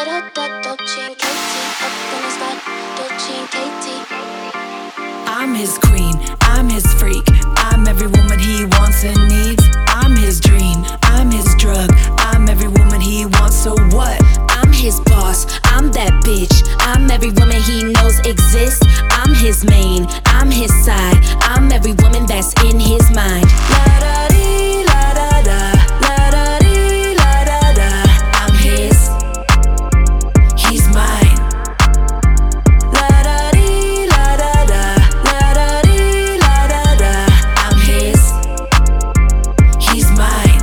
I'm his queen, I'm his freak, I'm every woman he wants and needs. I'm his dream, I'm his drug, I'm every woman he wants, so what? I'm his boss, I'm that bitch, I'm every woman he knows exists. I'm his main, I'm his side, I'm every woman that's in his mind. La da dee, la da da, la da dee, la da da. I'm his, he's mine. La da dee, la da da, la da dee, la da da. I'm his, he's mine.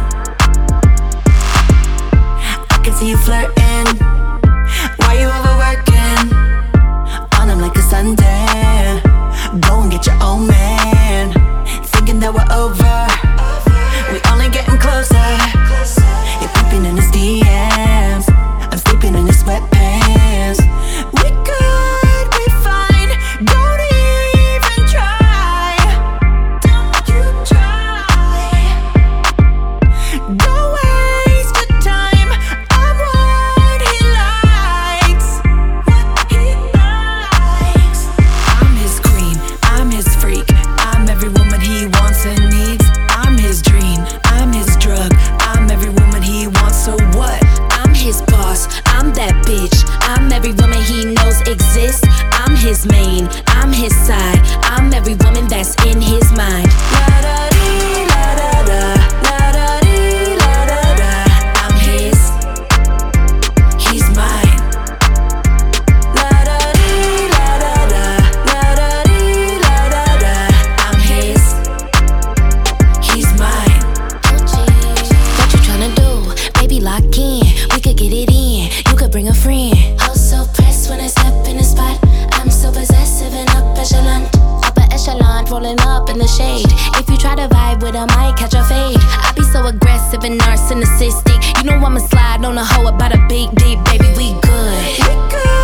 I can see you flirting, why you overworking? On him like a Sunday, go and get your own man. Thinking that we're over, we only getting closer. You're peeping in his DMs, I'm sleeping in his sweatpants. We good, we fine, don't even try. Don't you try. Don't waste your time, I'm what he likes. What he likes. I'm his queen, I'm his freak, I'm every woman he wants and needs. I'm his dream, I'm his drug, I'm every woman he wants, so what? I'm his boss, I'm that bitch, I'm every woman he knows exists. I'm his main, I'm his side, I'm every woman that's in his mind. La da dee, la da da, la da dee, la da da. I'm his, he's mine. La da dee, la da da, la da dee, la da da. I'm his, he's mine. What you tryna do? Baby, lock in. We could get it in. You could bring a friend. Oh, so pressed when I step in the spot. I'm so possessive and upper echelon, rolling up in the shade. If you try to vibe with, I might catch a fade. I be so aggressive and narcissistic. You know I'ma slide on a hoe about a big deep, baby. We good.